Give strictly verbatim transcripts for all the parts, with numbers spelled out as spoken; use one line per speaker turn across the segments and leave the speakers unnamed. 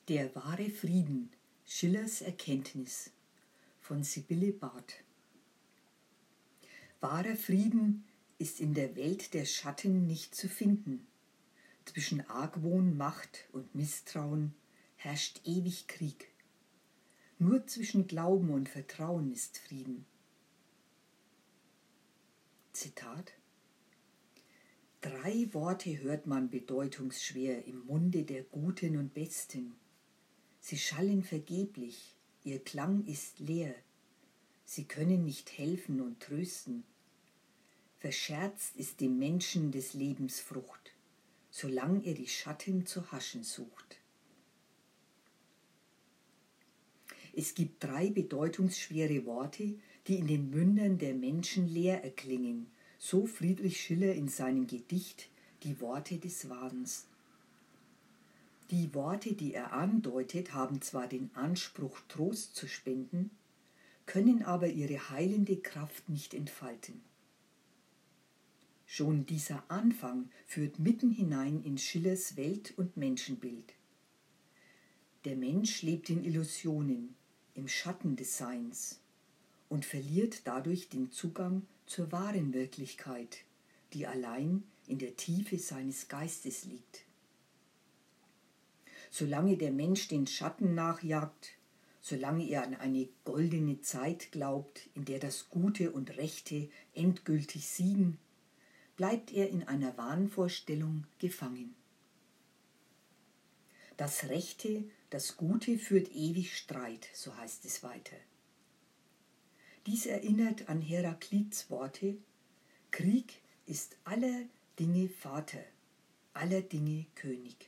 Der wahre Frieden, Schillers Erkenntnis von Sibylle Barth. Wahrer Frieden ist in der Welt der Schatten nicht zu finden. Zwischen Argwohn, Macht und Misstrauen herrscht ewig Krieg. Nur zwischen Glauben und Vertrauen ist Frieden. Zitat: Drei Worte hört man bedeutungsschwer im Munde der Guten und Besten. Sie schallen vergeblich, ihr Klang ist leer. Sie können nicht helfen und trösten. Verscherzt ist dem Menschen des Lebens Frucht, solang er die Schatten zu haschen sucht. Es gibt drei bedeutungsschwere Worte, die in den Mündern der Menschen leer erklingen, so Friedrich Schiller in seinem Gedicht Die Worte des Wahns. Die Worte, die er andeutet, haben zwar den Anspruch, Trost zu spenden, können aber ihre heilende Kraft nicht entfalten. Schon dieser Anfang führt mitten hinein in Schillers Welt- und Menschenbild. Der Mensch lebt in Illusionen, im Schatten des Seins und verliert dadurch den Zugang zur wahren Wirklichkeit, die allein in der Tiefe seines Geistes liegt. Solange der Mensch den Schatten nachjagt, solange er an eine goldene Zeit glaubt, in der das Gute und Rechte endgültig siegen, bleibt er in einer Wahnvorstellung gefangen. Das Rechte, das Gute führt ewig Streit, so heißt es weiter. Dies erinnert an Heraklits Worte: Krieg ist aller Dinge Vater, aller Dinge König.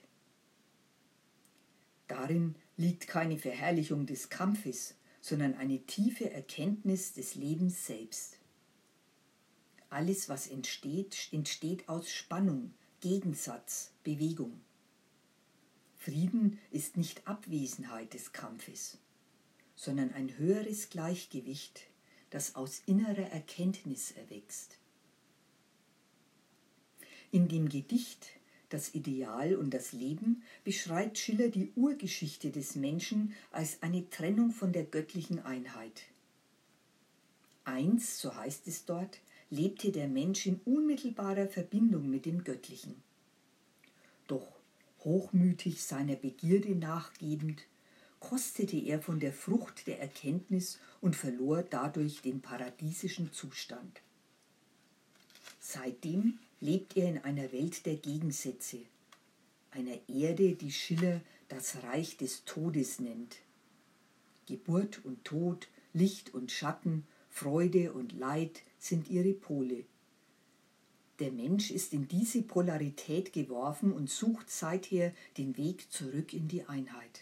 Darin liegt keine Verherrlichung des Kampfes, sondern eine tiefe Erkenntnis des Lebens selbst. Alles, was entsteht, entsteht aus Spannung, Gegensatz, Bewegung. Frieden ist nicht Abwesenheit des Kampfes, sondern ein höheres Gleichgewicht, das aus innerer Erkenntnis erwächst. In dem Gedicht Das Ideal und das Leben beschreibt Schiller die Urgeschichte des Menschen als eine Trennung von der göttlichen Einheit. Einst, so heißt es dort, lebte der Mensch in unmittelbarer Verbindung mit dem Göttlichen. Doch hochmütig seiner Begierde nachgebend, kostete er von der Frucht der Erkenntnis und verlor dadurch den paradiesischen Zustand. Seitdem lebt er in einer Welt der Gegensätze, einer Erde, die Schiller das Reich des Todes nennt. Geburt und Tod, Licht und Schatten, Freude und Leid sind ihre Pole. Der Mensch ist in diese Polarität geworfen und sucht seither den Weg zurück in die Einheit.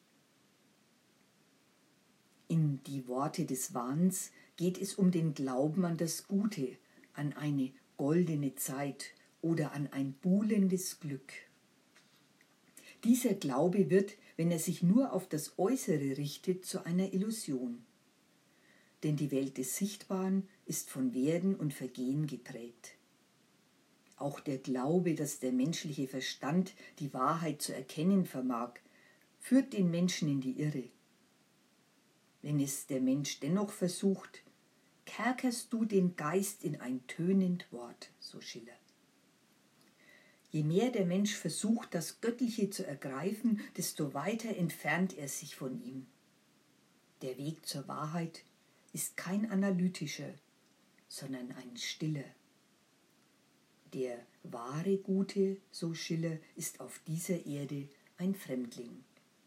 In Die Worte des Wahns geht es um den Glauben an das Gute, an eine goldene Zeit oder an ein buhlendes Glück. Dieser Glaube wird, wenn er sich nur auf das Äußere richtet, zu einer Illusion. Denn die Welt des Sichtbaren ist von Werden und Vergehen geprägt. Auch der Glaube, dass der menschliche Verstand die Wahrheit zu erkennen vermag, führt den Menschen in die Irre. Wenn es der Mensch dennoch versucht, kerkerst du den Geist in ein tönend Wort, so Schiller. Je mehr der Mensch versucht, das Göttliche zu ergreifen, desto weiter entfernt er sich von ihm. Der Weg zur Wahrheit ist kein analytischer, sondern ein stiller. Der wahre Gute, so Schiller, ist auf dieser Erde ein Fremdling.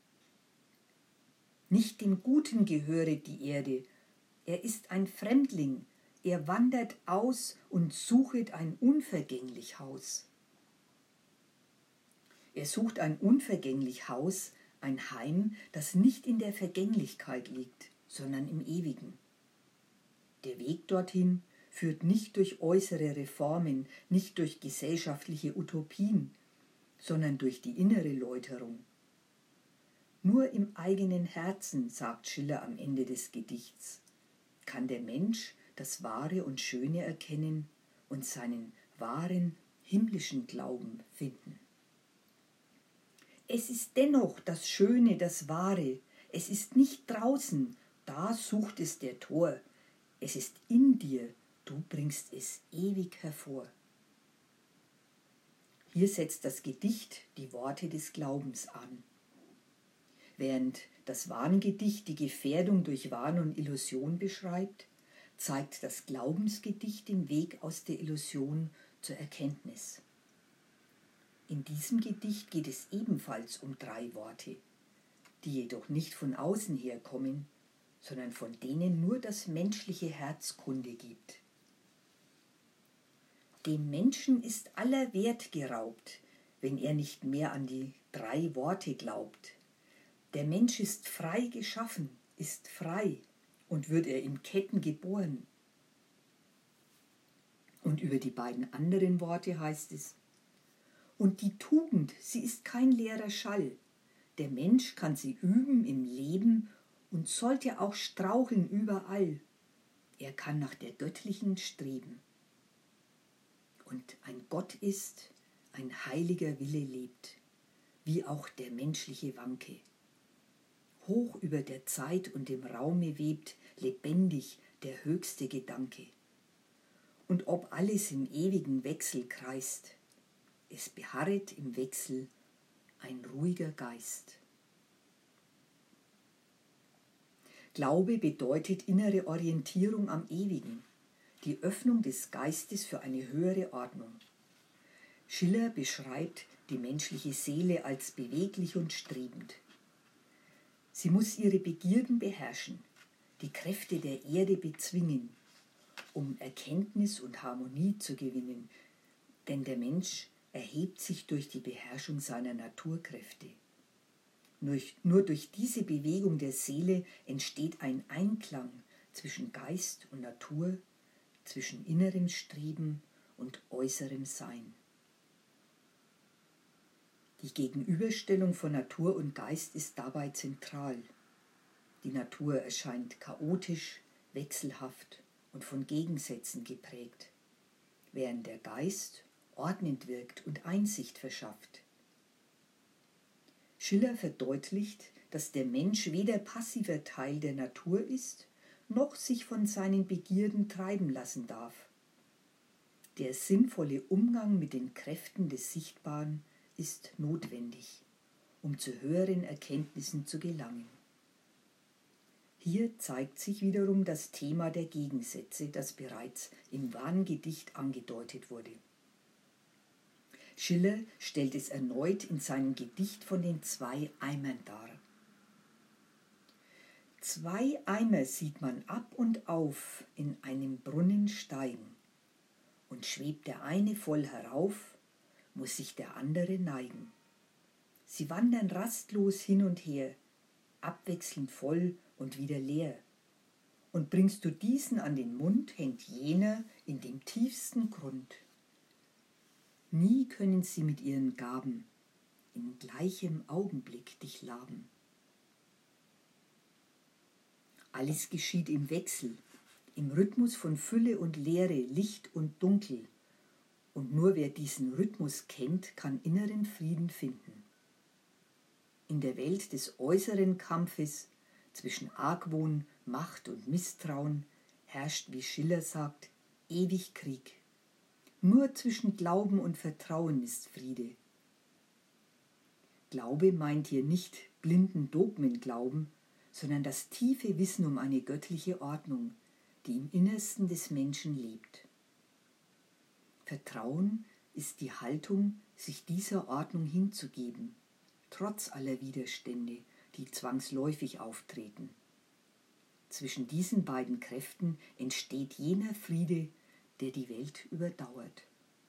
Nicht dem Guten gehöre die Erde, er ist ein Fremdling, er wandert aus und suchet ein unvergänglich Haus. Er sucht ein unvergänglich Haus, ein Heim, das nicht in der Vergänglichkeit liegt, sondern im Ewigen. Der Weg dorthin führt nicht durch äußere Reformen, nicht durch gesellschaftliche Utopien, sondern durch die innere Läuterung. Nur im eigenen Herzen, sagt Schiller am Ende des Gedichts, kann der Mensch das Wahre und Schöne erkennen und seinen wahren himmlischen Glauben finden. Es ist dennoch das Schöne, das Wahre. Es ist nicht draußen, da sucht es der Tor. Es ist in dir, du bringst es ewig hervor. Hier setzt das Gedicht die Worte des Glaubens an. Während das Wahngedicht die Gefährdung durch Wahn und Illusion beschreibt, zeigt das Glaubensgedicht den Weg aus der Illusion zur Erkenntnis. In diesem Gedicht geht es ebenfalls um drei Worte, die jedoch nicht von außen herkommen, sondern von denen nur das menschliche Herz Kunde gibt. Dem Menschen ist aller Wert geraubt, wenn er nicht mehr an die drei Worte glaubt. Der Mensch ist frei geschaffen, ist frei, und wird er in Ketten geboren. Und über die beiden anderen Worte heißt es: Und die Tugend, sie ist kein leerer Schall. Der Mensch kann sie üben im Leben und sollte auch straucheln überall. Er kann nach der göttlichen streben. Und ein Gott ist, ein heiliger Wille lebt, wie auch der menschliche Wanke. Hoch über der Zeit und dem Raume webt lebendig der höchste Gedanke. Und ob alles im ewigen Wechsel kreist, es beharret im Wechsel ein ruhiger Geist. Glaube bedeutet innere Orientierung am Ewigen, die Öffnung des Geistes für eine höhere Ordnung. Schiller beschreibt die menschliche Seele als beweglich und strebend. Sie muss ihre Begierden beherrschen, die Kräfte der Erde bezwingen, um Erkenntnis und Harmonie zu gewinnen, denn der Mensch erhebt sich durch die Beherrschung seiner Naturkräfte. Nur, nur durch diese Bewegung der Seele entsteht ein Einklang zwischen Geist und Natur, zwischen innerem Streben und äußerem Sein. Die Gegenüberstellung von Natur und Geist ist dabei zentral. Die Natur erscheint chaotisch, wechselhaft und von Gegensätzen geprägt, während der Geist ordnend wirkt und Einsicht verschafft. Schiller verdeutlicht, dass der Mensch weder passiver Teil der Natur ist, noch sich von seinen Begierden treiben lassen darf. Der sinnvolle Umgang mit den Kräften des Sichtbaren ist notwendig, um zu höheren Erkenntnissen zu gelangen. Hier zeigt sich wiederum das Thema der Gegensätze, das bereits im Wahngedicht angedeutet wurde. Schiller stellt es erneut in seinem Gedicht von den zwei Eimern dar. Zwei Eimer sieht man ab und auf in einem Brunnen steigen, und schwebt der eine voll herauf, muss sich der andere neigen. Sie wandern rastlos hin und her, abwechselnd voll und wieder leer. Und bringst du diesen an den Mund, hängt jener in dem tiefsten Grund. Nie können sie mit ihren Gaben in gleichem Augenblick dich laben. Alles geschieht im Wechsel, im Rhythmus von Fülle und Leere, Licht und Dunkel. Und nur wer diesen Rhythmus kennt, kann inneren Frieden finden. In der Welt des äußeren Kampfes zwischen Argwohn, Macht und Misstrauen herrscht, wie Schiller sagt, ewig Krieg. Nur zwischen Glauben und Vertrauen ist Friede. Glaube meint hier nicht blinden Dogmenglauben, sondern das tiefe Wissen um eine göttliche Ordnung, die im Innersten des Menschen lebt. Vertrauen ist die Haltung, sich dieser Ordnung hinzugeben, trotz aller Widerstände, die zwangsläufig auftreten. Zwischen diesen beiden Kräften entsteht jener Friede, der die Welt überdauert.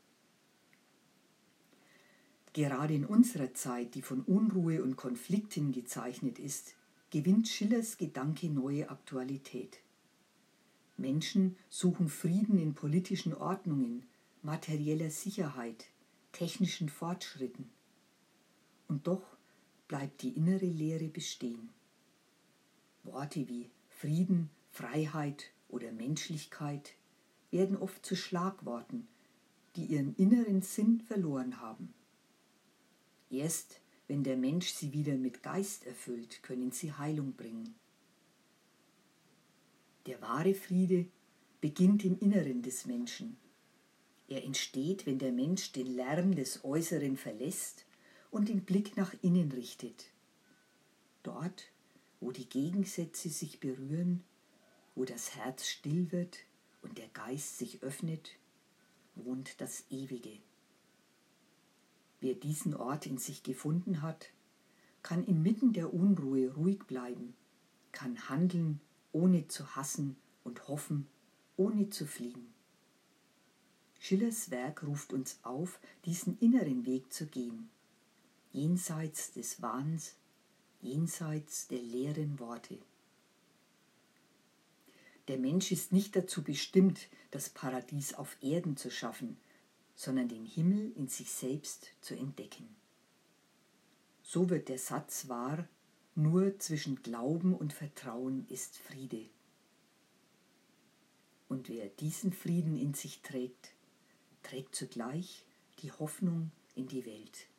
Gerade in unserer Zeit, die von Unruhe und Konflikten gezeichnet ist, gewinnt Schillers Gedanke neue Aktualität. Menschen suchen Frieden in politischen Ordnungen, materieller Sicherheit, technischen Fortschritten. Und doch bleibt die innere Leere bestehen. Worte wie Frieden, Freiheit oder Menschlichkeit werden oft zu Schlagworten, die ihren inneren Sinn verloren haben. Erst wenn der Mensch sie wieder mit Geist erfüllt, können sie Heilung bringen. Der wahre Friede beginnt im Inneren des Menschen. Er entsteht, wenn der Mensch den Lärm des Äußeren verlässt und den Blick nach innen richtet. Dort, wo die Gegensätze sich berühren, wo das Herz still wird und der Geist sich öffnet, wohnt das Ewige. Wer diesen Ort in sich gefunden hat, kann inmitten der Unruhe ruhig bleiben, kann handeln, ohne zu hassen und hoffen, ohne zu fliehen. Schillers Werk ruft uns auf, diesen inneren Weg zu gehen, jenseits des Wahns, jenseits der leeren Worte. Der Mensch ist nicht dazu bestimmt, das Paradies auf Erden zu schaffen, sondern den Himmel in sich selbst zu entdecken. So wird der Satz wahr: Nur zwischen Glauben und Vertrauen ist Friede. Und wer diesen Frieden in sich trägt, trägt zugleich die Hoffnung in die Welt.